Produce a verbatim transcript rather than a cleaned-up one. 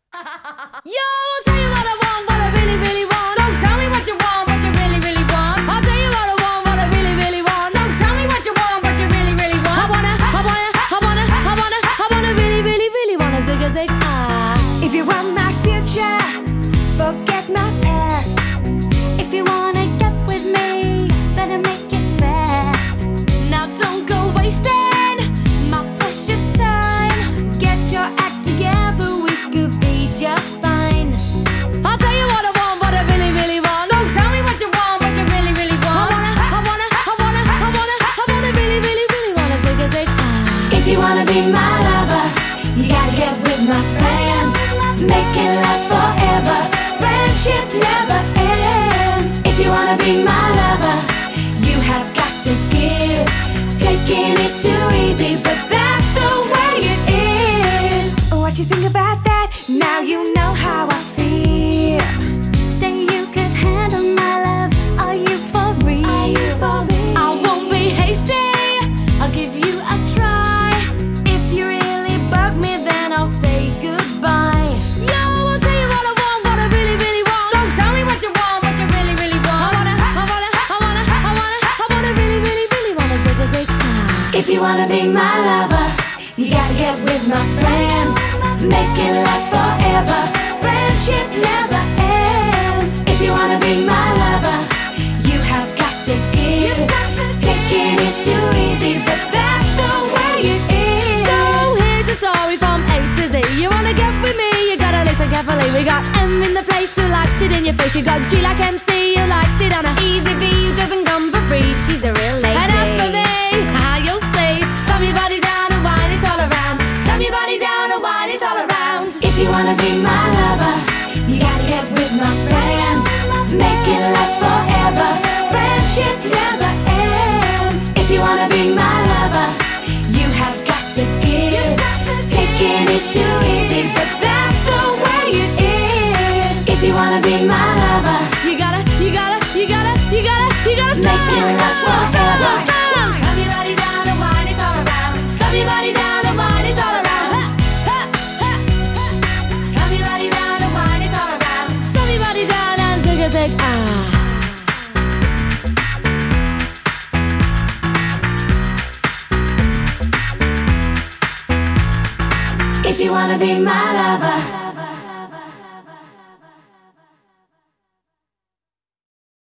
Yo, I'll tell you what I want, what I really, really want. So tell me what you want, what you really, really want. I'll tell you what I want, what I really, really want. So tell me what you want, what you really, really want. I wanna, I wanna, I wanna, I wanna, I wanna really, really, really wanna zig a zig ah. If you want my future, forget my past. If you wanna get with me, better make it fast. Now don't go wasting my precious time. Get your act together, we could be just fine. I'll tell you what I want, what I really, really want. So tell me what you want, what you really, really want. I wanna, I wanna, I wanna, I wanna, I wanna really, really, really wanna zig a zig ah. If you wanna be my lover, you gotta get with my friends. Make it last forever. Friendship never ends. If you wanna be my lover, you have got to give. Taking is too easy, but that's the way it is. What you think about that? Now you know how I feel. Say you could handle my love. Are you for real? Are you for real? I won't be hasty. I'll give you a try. If you really bug me, then I'll say goodbye. Yo, I'll tell you what I want, what I really, really want. So tell me what you want, what you really, really want. I wanna, I wanna, I wanna, I wanna, I wanna really, really, really wanna zig a zig ah. If you wanna be my lover, you gotta get with my friends. Make it last forever. Friendship never ends. If you wanna be my lover, you have got to give. Taking is too easy, but that's the way it is. So here's a story from A to Z. You wanna get with me, you gotta listen carefully. We got M in the place who likes it in your face. You got G like M C who likes it on a easy V who doesn't come for free. She's a real lady. And as for me, how you'll see, slam your body down and whine it all around. Slam your body down and whine it all around. If you wanna be my lover, you gotta get with my friends. Make it last forever. Friendship never ends. If you wanna be my lover, you have got to give. Taking is too easy, but that's the way it is. If you wanna be my lover, You gotta, you gotta, you gotta, you gotta, you gotta stop. make it last forever. Slam your body down and whine it all around. Slam your body down and whine it all around. Ha, ha, ha, ha. Slam your body down and whine it all around. Slam your body down and zig a zig ah. If you wanna be my lover,